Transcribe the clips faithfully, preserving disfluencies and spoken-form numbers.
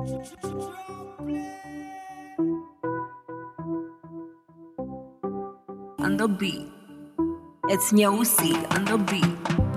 On the beat, it's Nyeusi on the beat.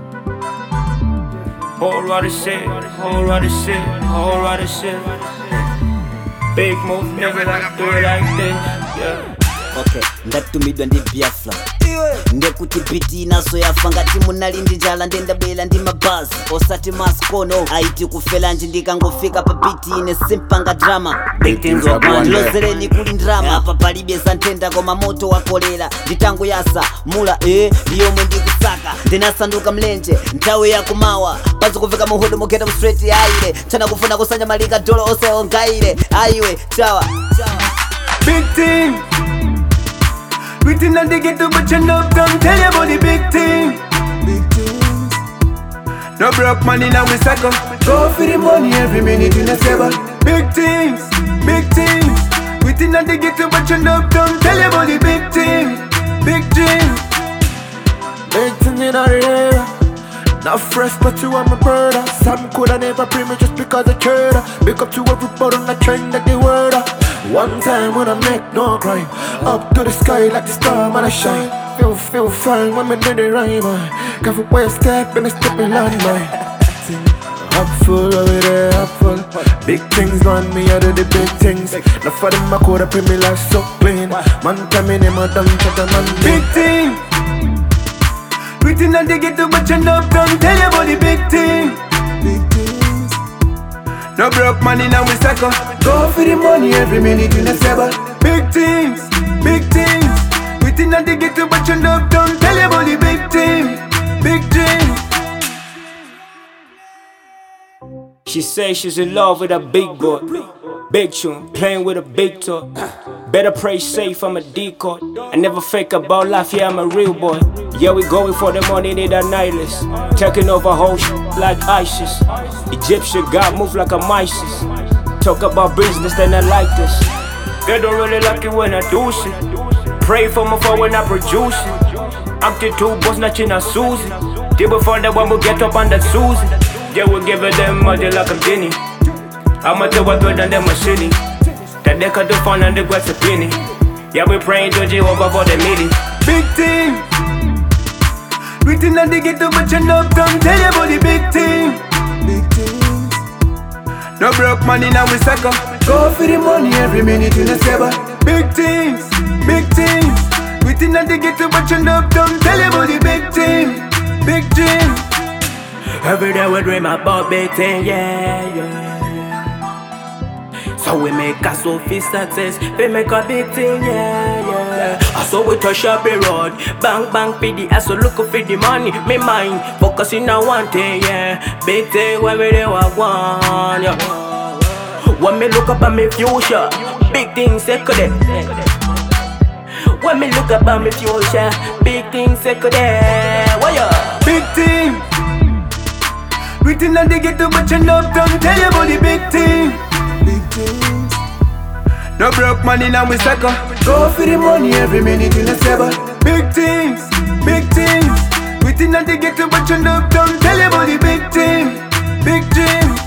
Whole lot of shit, whole lot of shit, whole lot of shit. Big move, nigga, like do it like this, yeah. Okay, ndatumidwa ndi Biafra ndekuti biti inaso yafa ngati munali ndi njala ndendabwera ndi mabazi osati maskono aiti kufela nji ndikangofika pa biti ine simpanga drama ndilozereni kuli ndrama apa palibe santenda koma moto wa kolera nditango yasa mula eh ndiyomwe ndikusaka ndinasanduka mlenje nthawi yakumawa pazi kufika muhudu muketa mstraight aile chana kufuna kusanya malika dolo ose ongaile aiwe chawa big team. We did not get to but you know, come tell you about the big thing. Big things. No broke money now we suck up. Go for the money every minute in a saver. Big things, big things. We did not get to but you know, come tell you about the big thing. Big dreams. Big thing in our area. Not fresh but you are my brother. Some coulda never pray me just because I cared. Big up to everybody on the trend like the word. One time when I make no crime, up to the sky like the star man I shine. Feel, feel fine when me do the rhyme. Careful where I step and I step in line, man. Up full over there, up full. Big things on me, I do the big things. Now for them I coulda pay me life so clean. Man come in and I done chat and man. Big thing. We did not get to but you know, don't tell you about the big thing. Big things. No broke money now we suck up. Go for the money every minute in a saver. Big things, big things. We did not get to but you know, don't tell you about the big thing. Big dreams. She says she's in love with a big boy. Big tune, playing with a big toy. Better pray safe, I'm a decoy. I never fake about life, yeah, I'm a real boy. Yeah, we going for the money, need a nightless. Taking over whole shit like ISIS. Egyptian God move like a Mises. Talk about business, then I like this. They don't really like it when I do shit. Pray for my phone when I produce it. I'm the two boys, not in a Susie. They before the one will get up on that Susie. Yeah, we give it them money like I'm Jenny. I'ma tell what better than my city. That they could do fun and they got a penny. Yeah, we praying to Jehovah for the meeting. Big thing. We did not get to but you know, come tell you about the big thing. Big things. No broke money now we suck up. Go for the money every minute in a saver. Big things, big things. We did not get to but you know, come tell you about the big thing. Big dreams. Every day we dream about big thing, yeah, yeah. So we make a Sophie success, we make a big thing, yeah, yeah. So we touch up the road, bang bang for the ass, so look for the money, me mind, focusing on one thing, yeah. Big thing when we do what one, yeah. When me look up at my future, big things second. When me look up at my future, big things second. Why yeah? Big thing. We did not get to but you know, don't tell you about the big thing. Big things. No broke money now we suck up. Go for the money every minute in a saver. Big things, big things. We did not get to but you know, don't tell you about the big thing. Big dreams.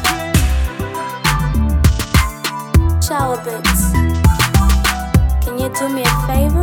Shower bits. Can you do me a favor?